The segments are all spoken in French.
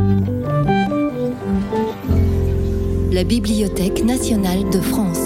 La Bibliothèque nationale de France.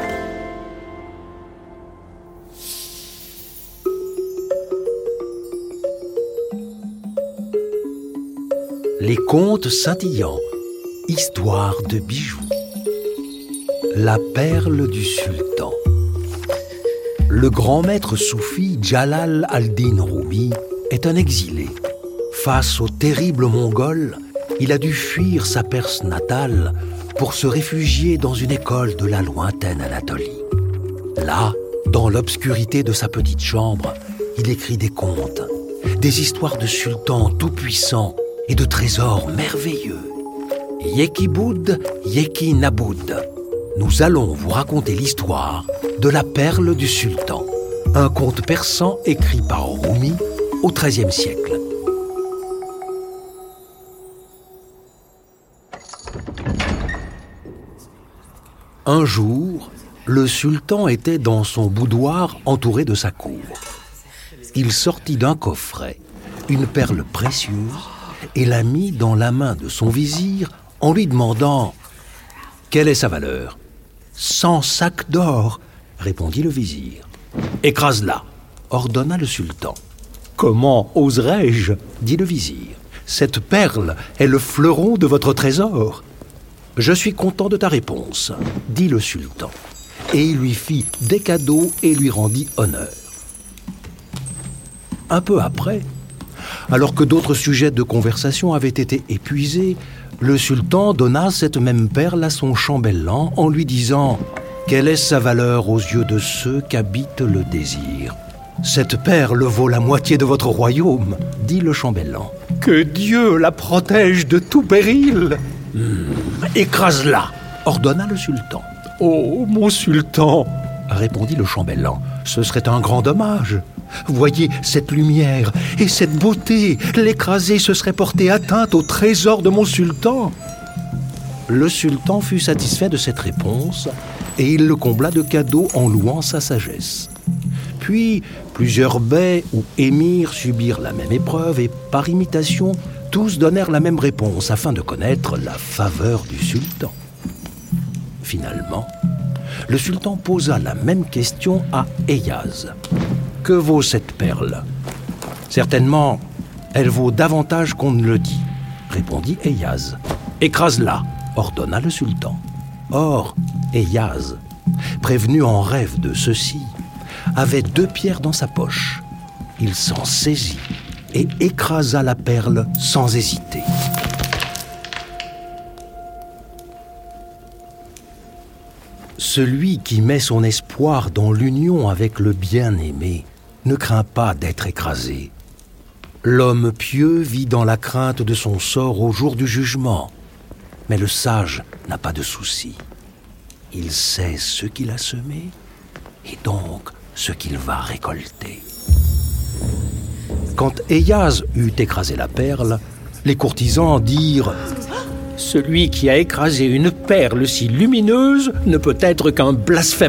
Les contes scintillants, histoire de bijoux. La perle du sultan. Le grand maître soufi Jalal al-Din Rumi est un exilé. Face aux terribles Mongols, il a dû fuir sa Perse natale pour se réfugier dans une école de la lointaine Anatolie. Là, dans l'obscurité de sa petite chambre, il écrit des contes, des histoires de sultans tout-puissants et de trésors merveilleux. Yeki-Boud, Yeki-Naboud. Nous allons vous raconter l'histoire de la perle du sultan, un conte persan écrit par Rumi au XIIIe siècle. Un jour, le sultan était dans son boudoir entouré de sa cour. Il sortit d'un coffret une perle précieuse et la mit dans la main de son vizir en lui demandant « Quelle est sa valeur ?»« 100 sacs d'or » répondit le vizir. « Écrase-la » ordonna le sultan. « Comment oserais-je » dit le vizir. « Cette perle est le fleuron de votre trésor. » « Je suis content de ta réponse » dit le sultan. Et il lui fit des cadeaux et lui rendit honneur. Un peu après, alors que d'autres sujets de conversation avaient été épuisés, le sultan donna cette même perle à son chambellan en lui disant « Quelle est sa valeur aux yeux de ceux qu'habite le désir ?»« Cette perle vaut la moitié de votre royaume, » dit le chambellan. « Que Dieu la protège de tout péril !»« Écrase-la !» ordonna le sultan. « Oh, mon sultan !» répondit le chambellan. « Ce serait un grand dommage. Voyez cette lumière et cette beauté. L'écraser, ce serait porter atteinte au trésor de mon sultan. » Le sultan fut satisfait de cette réponse et il le combla de cadeaux en louant sa sagesse. Puis, plusieurs bey ou émirs subirent la même épreuve et, par imitation, tous donnèrent la même réponse afin de connaître la faveur du sultan. Finalement, le sultan posa la même question à Eyaz. « Que vaut cette perle ?»« Certainement, elle vaut davantage qu'on ne le dit, » répondit Eyaz. « Écrase-la » ordonna le sultan. Or, Eyaz, prévenu en rêve de ceci, avait 2 pierres dans sa poche. Il s'en saisit et écrasa la perle sans hésiter. Celui qui met son espoir dans l'union avec le bien-aimé ne craint pas d'être écrasé. L'homme pieux vit dans la crainte de son sort au jour du jugement, mais le sage n'a pas de souci. Il sait ce qu'il a semé et donc ce qu'il va récolter. Quand Eyaz eut écrasé la perle, les courtisans dirent « Celui qui a écrasé une perle si lumineuse ne peut être qu'un blasphémateur. »«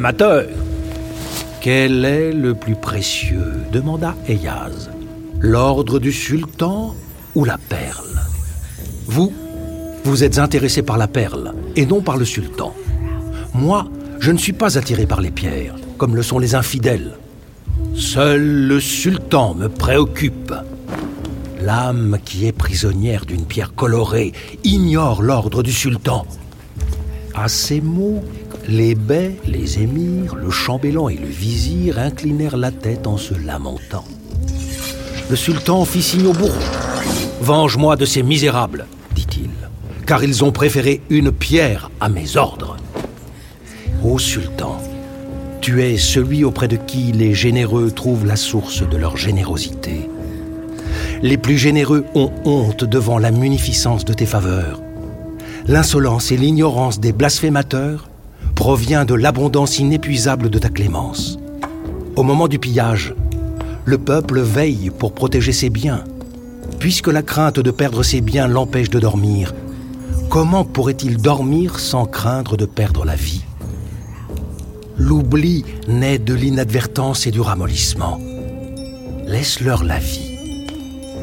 Quel est le plus précieux ?» demanda Eyaz. « L'ordre du sultan ou la perle ? Vous êtes intéressé par la perle et non par le sultan. Moi, je ne suis pas attiré par les pierres, comme le sont les infidèles. Seul le sultan me préoccupe. L'âme qui est prisonnière d'une pierre colorée ignore l'ordre du sultan. » À ces mots, les beys, les émirs, le chambellan et le vizir inclinèrent la tête en se lamentant. Le sultan fit signe au bourreau. « Venge-moi de ces misérables, » dit-il, « car ils ont préféré une pierre à mes ordres. » Ô sultan, tu es celui auprès de qui les généreux trouvent la source de leur générosité. Les plus généreux ont honte devant la munificence de tes faveurs. L'insolence et l'ignorance des blasphémateurs provient de l'abondance inépuisable de ta clémence. Au moment du pillage, le peuple veille pour protéger ses biens. Puisque la crainte de perdre ses biens l'empêche de dormir, comment pourrait-il dormir sans craindre de perdre la vie ? L'oubli naît de l'inadvertance et du ramollissement. Laisse-leur la vie.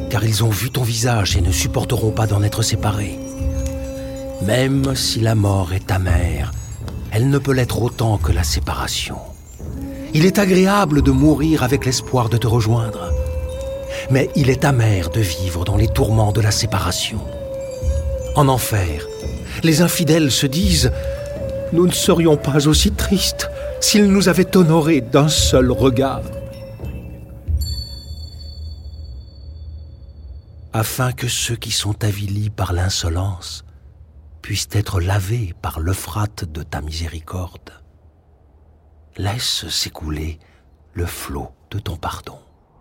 car ils ont vu ton visage et ne supporteront pas d'en être séparés. Même si la mort est amère, elle ne peut l'être autant que la séparation. Il est agréable de mourir avec l'espoir de te rejoindre, mais il est amer de vivre dans les tourments de la séparation. En enfer, les infidèles se disent « Nous ne serions pas aussi tristes s'ils nous avaient honorés d'un seul regard. » Afin que ceux qui sont avilis par l'insolence puissent être lavés par l'Euphrate de ta miséricorde, laisse s'écouler le flot de ton pardon.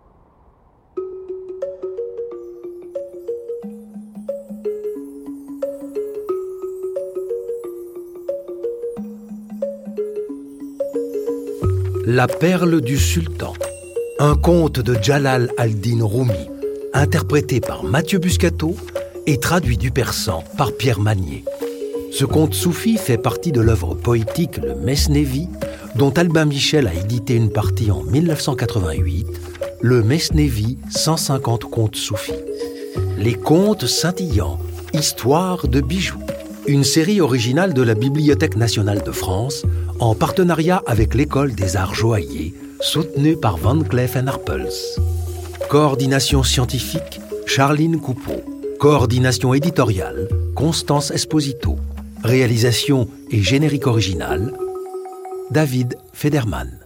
La perle du sultan, un conte de Jalal al-Din Rumi, interprété par Mathieu Buscato et traduit du persan par Pierre Magnier. Ce conte soufi fait partie de l'œuvre poétique Le Mesnevi, dont Albin Michel a édité une partie en 1988, Le Mesnevi 150 contes soufis. Les contes scintillants, histoire de bijoux. Une série originale de la Bibliothèque nationale de France, en partenariat avec l'École des arts joailliers, soutenue par Van Cleef & Arpels. Coordination scientifique, Charline Coupeau. Coordination éditoriale, Constance Esposito. Réalisation et générique original, David Federman.